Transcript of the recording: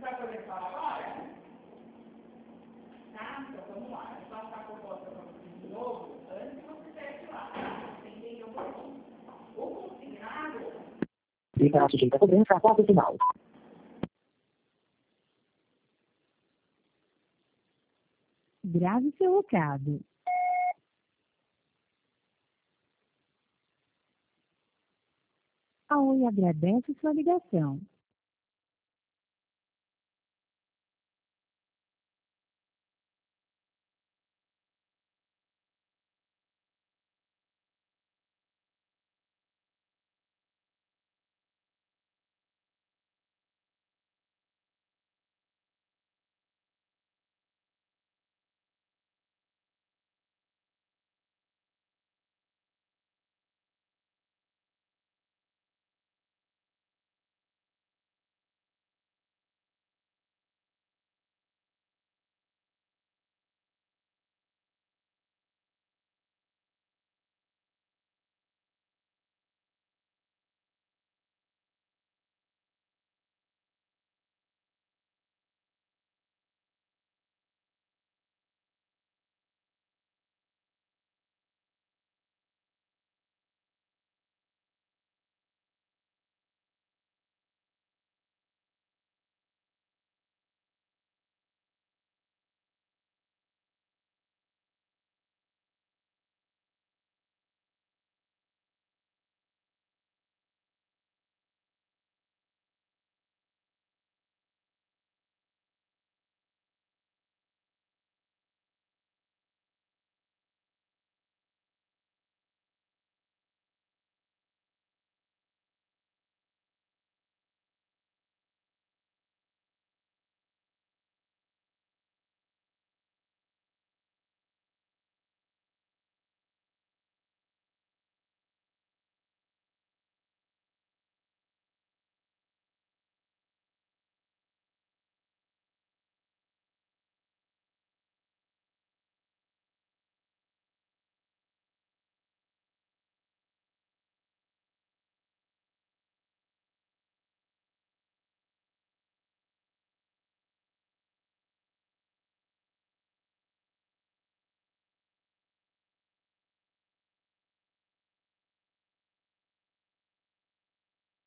vai poder falar agora? Tá? Então vamos lá. Eu faço a proposta para vocês de novo, antes de você sair de lá. Você entendeu um pouquinho? O consignado. Clica sujeita a cobrança após o final. Grave seu recado. A Oi agradece sua ligação.